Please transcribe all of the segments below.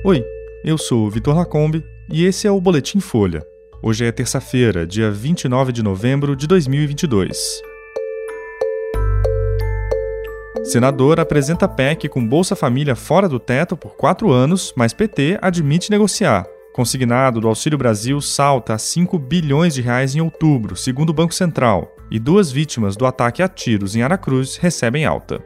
Oi, eu sou o Vitor Lacombe e esse é o Boletim Folha. Hoje é terça-feira, dia 29 de novembro de 2022. Senador apresenta PEC com Bolsa Família fora do teto por 4 anos, mas PT admite negociar. Consignado do Auxílio Brasil salta a 5 bilhões de reais em outubro, segundo o Banco Central, e 2 vítimas do ataque a tiros em Aracruz recebem alta.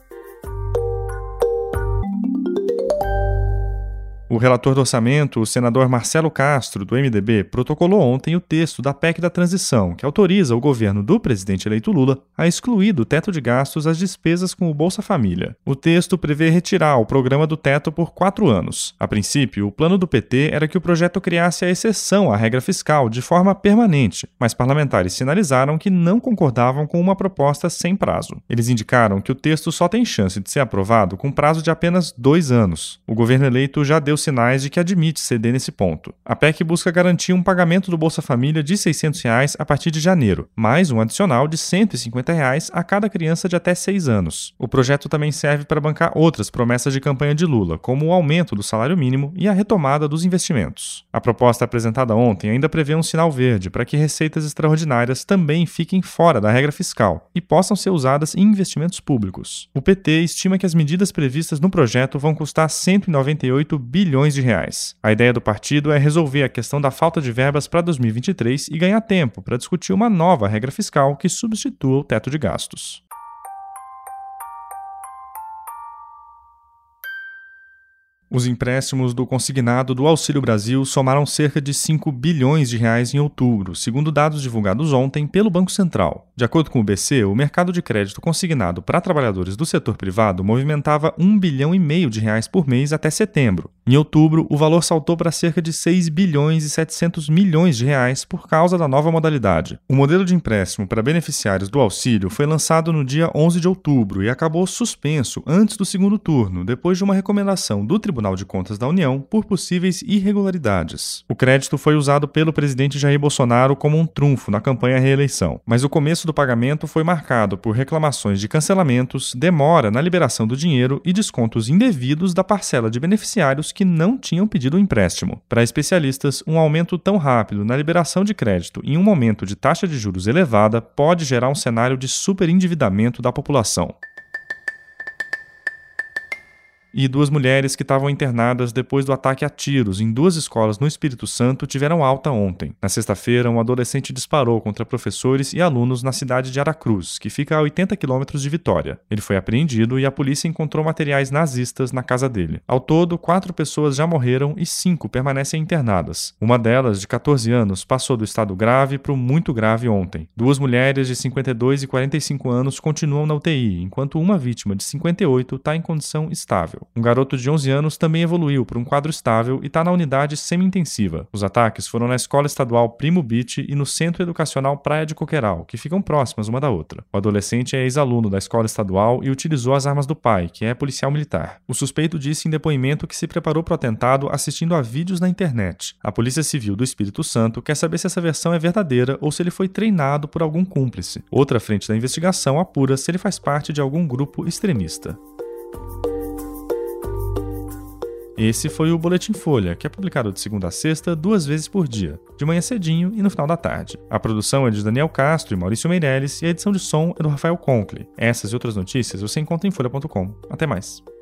O relator do orçamento, o senador Marcelo Castro, do MDB, protocolou ontem o texto da PEC da transição, que autoriza o governo do presidente eleito Lula a excluir do teto de gastos as despesas com o Bolsa Família. O texto prevê retirar o programa do teto por 4 anos. A princípio, o plano do PT era que o projeto criasse a exceção à regra fiscal de forma permanente, mas parlamentares sinalizaram que não concordavam com uma proposta sem prazo. Eles indicaram que o texto só tem chance de ser aprovado com prazo de apenas 2 anos. O governo eleito já deu sinais de que admite ceder nesse ponto. A PEC busca garantir um pagamento do Bolsa Família de R$ 600 a partir de janeiro, mais um adicional de R$ 150 a cada criança de até 6 anos. O projeto também serve para bancar outras promessas de campanha de Lula, como o aumento do salário mínimo e a retomada dos investimentos. A proposta apresentada ontem ainda prevê um sinal verde para que receitas extraordinárias também fiquem fora da regra fiscal e possam ser usadas em investimentos públicos. O PT estima que as medidas previstas no projeto vão custar 198 bilhões de reais. A ideia do partido é resolver a questão da falta de verbas para 2023 e ganhar tempo para discutir uma nova regra fiscal que substitua o teto de gastos. Os empréstimos do consignado do Auxílio Brasil somaram cerca de 5 bilhões de reais em outubro, segundo dados divulgados ontem pelo Banco Central. De acordo com o BC, o mercado de crédito consignado para trabalhadores do setor privado movimentava 1,5 bilhão de reais por mês até setembro. Em outubro, o valor saltou para cerca de 6 bilhões e 700 milhões de reais por causa da nova modalidade. O modelo de empréstimo para beneficiários do auxílio foi lançado no dia 11 de outubro e acabou suspenso antes do segundo turno, depois de uma recomendação do Tribunal de Contas da União por possíveis irregularidades. O crédito foi usado pelo presidente Jair Bolsonaro como um trunfo na campanha à reeleição, mas o começo do pagamento foi marcado por reclamações de cancelamentos, demora na liberação do dinheiro e descontos indevidos da parcela de beneficiários que não tinham pedido o empréstimo. Para especialistas, um aumento tão rápido na liberação de crédito em um momento de taxa de juros elevada pode gerar um cenário de superendividamento da população. E 2 mulheres que estavam internadas depois do ataque a tiros em 2 escolas no Espírito Santo tiveram alta ontem. Na sexta-feira, um adolescente disparou contra professores e alunos na cidade de Aracruz, que fica a 80 quilômetros de Vitória. Ele foi apreendido e a polícia encontrou materiais nazistas na casa dele. Ao todo, 4 pessoas já morreram e 5 permanecem internadas. Uma delas, de 14 anos, passou do estado grave para o muito grave ontem. 2 mulheres de 52 e 45 anos continuam na UTI, enquanto uma vítima de 58 está em condição estável. Um garoto de 11 anos também evoluiu para um quadro estável e está na unidade semi-intensiva. Os ataques foram na Escola Estadual Primo Beach e no Centro Educacional Praia de Coqueiral, que ficam próximas uma da outra. O adolescente é ex-aluno da escola estadual e utilizou as armas do pai, que é policial militar. O suspeito disse em depoimento que se preparou para o atentado assistindo a vídeos na internet. A Polícia Civil do Espírito Santo quer saber se essa versão é verdadeira ou se ele foi treinado por algum cúmplice. Outra frente da investigação apura se ele faz parte de algum grupo extremista. Esse foi o Boletim Folha, que é publicado de segunda a sexta, 2 vezes por dia, de manhã cedinho e no final da tarde. A produção é de Daniel Castro e Maurício Meirelles e a edição de som é do Rafael Conkle. Essas e outras notícias você encontra em folha.com. Até mais.